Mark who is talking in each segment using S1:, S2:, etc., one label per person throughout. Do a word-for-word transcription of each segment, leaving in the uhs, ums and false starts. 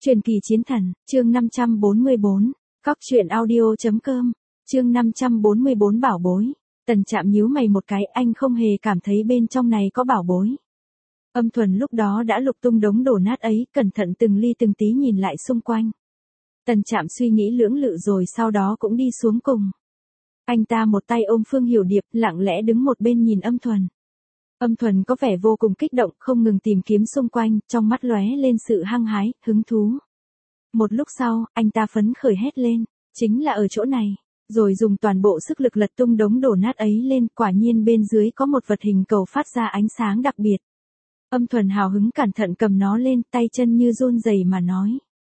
S1: Truyền kỳ chiến thần, chương năm trăm bốn mươi bốn, Cóc truyện audio.com, chương năm trăm bốn mươi bốn bảo bối. Tần Trạm nhíu mày một cái, anh không hề cảm thấy bên trong này có bảo bối. Âm Thuần lúc đó đã lục tung đống đổ nát ấy, cẩn thận từng ly từng tí nhìn lại xung quanh. Tần Trạm suy nghĩ lưỡng lự rồi sau đó cũng đi xuống cùng. Anh ta một tay ôm Phương Hiểu Điệp, lặng lẽ đứng một bên nhìn Âm Thuần. Âm Thuần có vẻ vô cùng kích động, không ngừng tìm kiếm xung quanh, trong mắt lóe lên sự hăng hái, hứng thú. Một lúc sau, anh ta phấn khởi hét lên, chính là ở chỗ này, rồi dùng toàn bộ sức lực lật tung đống đổ nát ấy lên, quả nhiên bên dưới có một vật hình cầu phát ra ánh sáng đặc biệt. Âm Thuần hào hứng cẩn thận cầm nó lên, tay chân như run rẩy mà nói.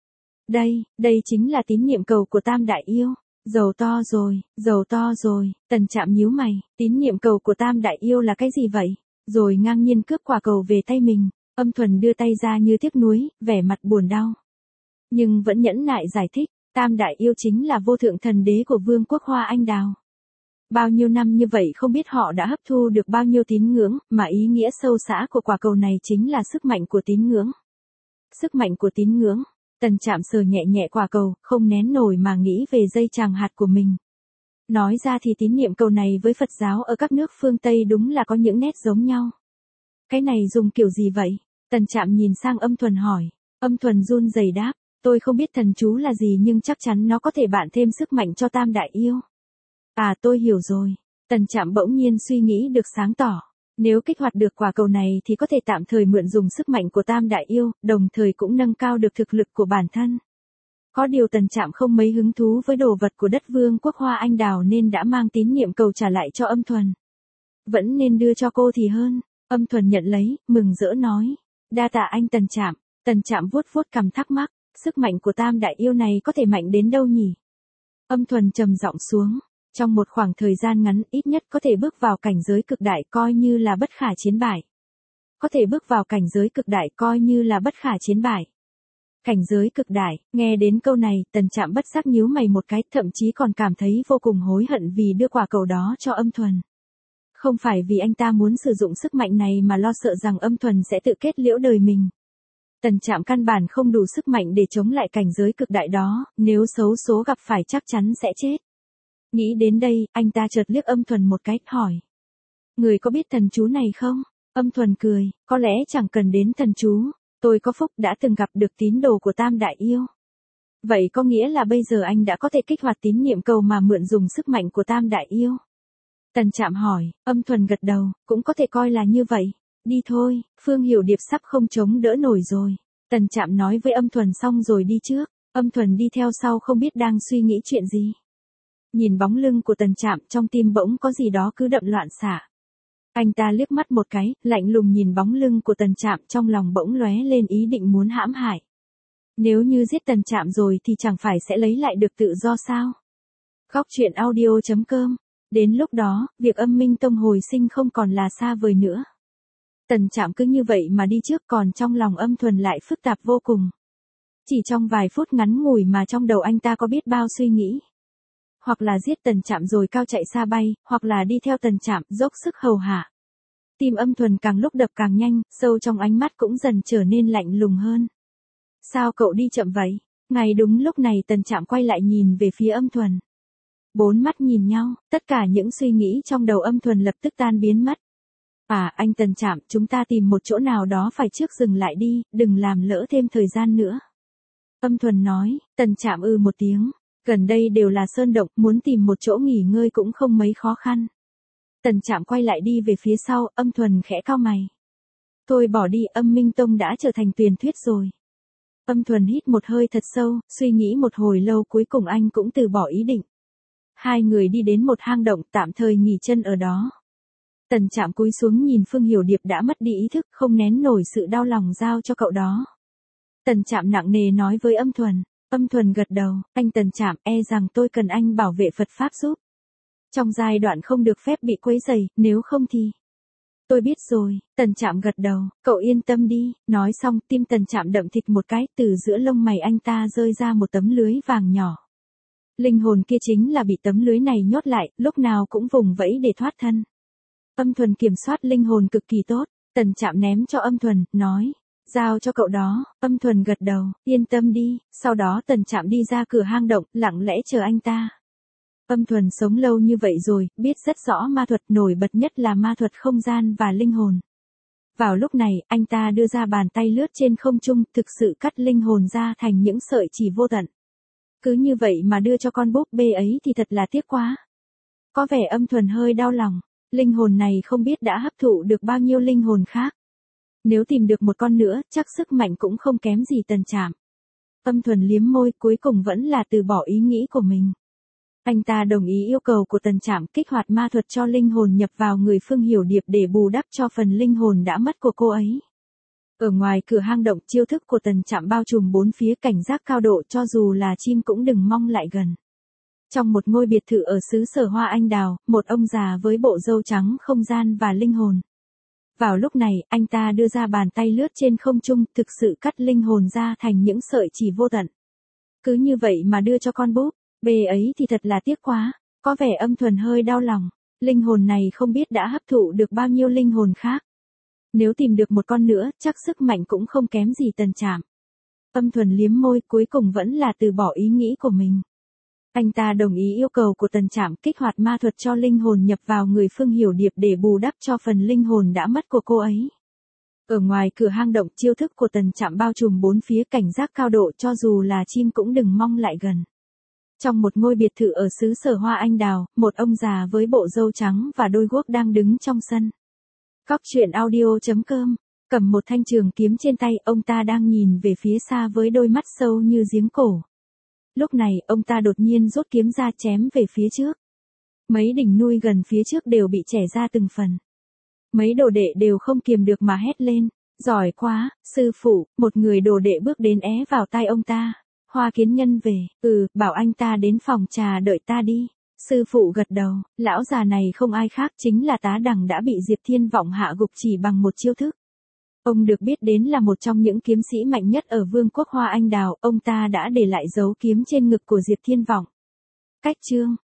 S1: Đây, đây chính là tín niệm cầu của Tam Đại Yêu. Dầu to rồi, dầu to rồi, Tần Trạm nhíu mày, tín niệm cầu của Tam Đại Yêu là cái gì vậy? Rồi ngang nhiên cướp quả cầu về tay mình, Âm Thuần đưa tay ra như tiếc nuối, vẻ mặt buồn đau. Nhưng vẫn nhẫn nại giải thích, Tam Đại Yêu chính là vô thượng thần đế của Vương quốc Hoa Anh Đào. Bao nhiêu năm như vậy không biết họ đã hấp thu được bao nhiêu tín ngưỡng, mà ý nghĩa sâu xa của quả cầu này chính là sức mạnh của tín ngưỡng. Sức mạnh của tín ngưỡng. Tần Trạm sờ nhẹ nhẹ quả cầu, không nén nổi mà nghĩ về dây chằng hạt của mình. Nói ra thì tín niệm cầu này với Phật giáo ở các nước phương Tây đúng là có những nét giống nhau. Cái này dùng kiểu gì vậy? Tần Trạm nhìn sang Âm Thuần hỏi. Âm Thuần run rẩy đáp, tôi không biết thần chú là gì nhưng chắc chắn nó có thể bạn thêm sức mạnh cho Tam Đại Yêu. À tôi hiểu rồi. Tần Trạm bỗng nhiên suy nghĩ được sáng tỏ. Nếu kích hoạt được quả cầu này thì có thể tạm thời mượn dùng sức mạnh của Tam Đại Yêu, đồng thời cũng nâng cao được thực lực của bản thân. Có điều Tần Trạm không mấy hứng thú với đồ vật của đất Vương quốc Hoa Anh Đào nên đã mang tín niệm cầu trả lại cho Âm Thuần. Vẫn nên đưa cho cô thì hơn. Âm Thuần nhận lấy, mừng rỡ nói. Đa tạ anh Tần Trạm. Tần Trạm vuốt vuốt cằm thắc mắc, sức mạnh của Tam Đại Yêu này có thể mạnh đến đâu nhỉ? Âm Thuần trầm giọng xuống. Trong một khoảng thời gian ngắn ít nhất có thể bước vào cảnh giới cực đại coi như là bất khả chiến bại. Có thể bước vào cảnh giới cực đại coi như là bất khả chiến bại. Cảnh giới cực đại, nghe đến câu này, Tần Trạm bất giác nhíu mày một cái, thậm chí còn cảm thấy vô cùng hối hận vì đưa quả cầu đó cho Âm Thuần. Không phải vì anh ta muốn sử dụng sức mạnh này mà lo sợ rằng Âm Thuần sẽ tự kết liễu đời mình. Tần Trạm căn bản không đủ sức mạnh để chống lại cảnh giới cực đại đó, nếu xấu số gặp phải chắc chắn sẽ chết. Nghĩ đến đây, anh ta chợt liếc Âm Thuần một cái, hỏi. Người có biết thần chú này không? Âm Thuần cười, có lẽ chẳng cần đến thần chú, tôi có phúc đã từng gặp được tín đồ của Tam Đại Yêu. Vậy có nghĩa là bây giờ anh đã có thể kích hoạt tín niệm cầu mà mượn dùng sức mạnh của Tam Đại Yêu. Tần Trạm hỏi, Âm Thuần gật đầu, cũng có thể coi là như vậy. Đi thôi, Phương Hiểu Điệp sắp không chống đỡ nổi rồi. Tần Trạm nói với Âm Thuần xong rồi đi trước, Âm Thuần đi theo sau không biết đang suy nghĩ chuyện gì. Nhìn bóng lưng của Tần Trạm trong tim bỗng có gì đó cứ đậm loạn xạ. Anh ta liếc mắt một cái, lạnh lùng nhìn bóng lưng của Tần Trạm trong lòng bỗng lóe lên ý định muốn hãm hại. Nếu như giết Tần Trạm rồi thì chẳng phải sẽ lấy lại được tự do sao? Cóc truyện audio.com. Đến lúc đó, việc Âm Minh Tông hồi sinh không còn là xa vời nữa. Tần Trạm cứ như vậy mà đi trước, còn trong lòng Âm Thuần lại phức tạp vô cùng. Chỉ trong vài phút ngắn ngủi mà trong đầu anh ta có biết bao suy nghĩ. Hoặc là giết Tần Trạm rồi cao chạy xa bay, hoặc là đi theo Tần Trạm dốc sức hầu hạ. Tim Âm Thuần càng lúc đập càng nhanh, sâu trong ánh mắt cũng dần trở nên lạnh lùng hơn. Sao cậu đi chậm vậy? Ngay đúng lúc này Tần Trạm quay lại nhìn về phía Âm Thuần. Bốn mắt nhìn nhau, tất cả những suy nghĩ trong đầu Âm Thuần lập tức tan biến mất. À anh Tần Trạm, chúng ta tìm một chỗ nào đó phải trước dừng lại đi, đừng làm lỡ thêm thời gian nữa. Âm Thuần nói. Tần Trạm ư một tiếng. Gần đây đều là sơn động, muốn tìm một chỗ nghỉ ngơi cũng không mấy khó khăn. Tần Trạm quay lại đi về phía sau, Âm Thuần khẽ cau mày. Thôi bỏ đi, Âm Minh Tông đã trở thành truyền thuyết rồi. Âm Thuần hít một hơi thật sâu, suy nghĩ một hồi lâu cuối cùng anh cũng từ bỏ ý định. Hai người đi đến một hang động tạm thời nghỉ chân ở đó. Tần Trạm cúi xuống nhìn Phương Hiểu Điệp đã mất đi ý thức, không nén nổi sự đau lòng giao cho cậu đó. Tần Trạm nặng nề nói với Âm Thuần. Âm Thuần gật đầu, anh Tần Trạm, e rằng tôi cần anh bảo vệ Phật Pháp giúp. Trong giai đoạn không được phép bị quấy rầy, nếu không thì... Tôi biết rồi, Tần Trạm gật đầu, cậu yên tâm đi, nói xong tim Tần Trạm đậm thịt một cái, từ giữa lông mày anh ta rơi ra một tấm lưới vàng nhỏ. Linh hồn kia chính là bị tấm lưới này nhốt lại, lúc nào cũng vùng vẫy để thoát thân. Âm Thuần kiểm soát linh hồn cực kỳ tốt, Tần Trạm ném cho Âm Thuần, nói, Giao cho cậu đó, Âm Thuần gật đầu, yên tâm đi, sau đó Tần Trạm đi ra cửa hang động, lặng lẽ chờ anh ta. Âm Thuần sống lâu như vậy rồi, biết rất rõ ma thuật, nổi bật nhất là ma thuật không gian và linh hồn. Vào lúc này, anh ta đưa ra bàn tay lướt trên không trung, thực sự cắt linh hồn ra thành những sợi chỉ vô tận. Cứ như vậy mà đưa cho con búp bê ấy thì thật là tiếc quá. Có vẻ Âm Thuần hơi đau lòng, linh hồn này không biết đã hấp thụ được bao nhiêu linh hồn khác. Nếu tìm được một con nữa, chắc sức mạnh cũng không kém gì Tần Trạm. Âm Thuần liếm môi, cuối cùng vẫn là từ bỏ ý nghĩ của mình. Anh ta đồng ý yêu cầu của Tần Trạm, kích hoạt ma thuật cho linh hồn nhập vào người Phương Hiểu Điệp để bù đắp cho phần linh hồn đã mất của cô ấy. Ở ngoài cửa hang động, chiêu thức của Tần Trạm bao trùm bốn phía, cảnh giác cao độ, cho dù là chim cũng đừng mong lại gần. Trong một ngôi biệt thự ở xứ sở hoa anh đào, một ông già với bộ râu trắng, không gian và linh hồn. Vào lúc này, anh ta đưa ra bàn tay lướt trên không trung, thực sự cắt linh hồn ra thành những sợi chỉ vô tận. Cứ như vậy mà đưa cho con búp bê ấy thì thật là tiếc quá. Có vẻ Âm Thuần hơi đau lòng, linh hồn này không biết đã hấp thụ được bao nhiêu linh hồn khác. Nếu tìm được một con nữa, chắc sức mạnh cũng không kém gì Tần Trạm. Âm Thuần liếm môi, cuối cùng vẫn là từ bỏ ý nghĩ của mình. Anh ta đồng ý yêu cầu của Tần Trạm, kích hoạt ma thuật cho linh hồn nhập vào người Phương Hiểu Điệp để bù đắp cho phần linh hồn đã mất của cô ấy. Ở ngoài cửa hang động, chiêu thức của Tần Trạm bao trùm bốn phía, cảnh giác cao độ, cho dù là chim cũng đừng mong lại gần. Trong một ngôi biệt thự ở xứ sở hoa anh đào, một ông già với bộ râu trắng và đôi guốc đang đứng trong sân. Cóc truyện audio chấm com, cầm một thanh trường kiếm trên tay, ông ta đang nhìn về phía xa với đôi mắt sâu như giếng cổ. Lúc này, ông ta đột nhiên rút kiếm ra chém về phía trước. Mấy đỉnh núi gần phía trước đều bị chẻ ra từng phần. Mấy đồ đệ đều không kiềm được mà hét lên, giỏi quá, sư phụ. Một người đồ đệ bước đến é vào tai ông ta. Hoa Kiến Nhân về, ừ, bảo anh ta đến phòng trà đợi ta đi. Sư phụ gật đầu, lão già này không ai khác chính là Tá Đằng đã bị Diệp Thiên Vọng hạ gục chỉ bằng một chiêu thức. Ông được biết đến là một trong những kiếm sĩ mạnh nhất ở Vương quốc Hoa Anh Đào, ông ta đã để lại dấu kiếm trên ngực của Diệp Thiên Vọng. Cách chương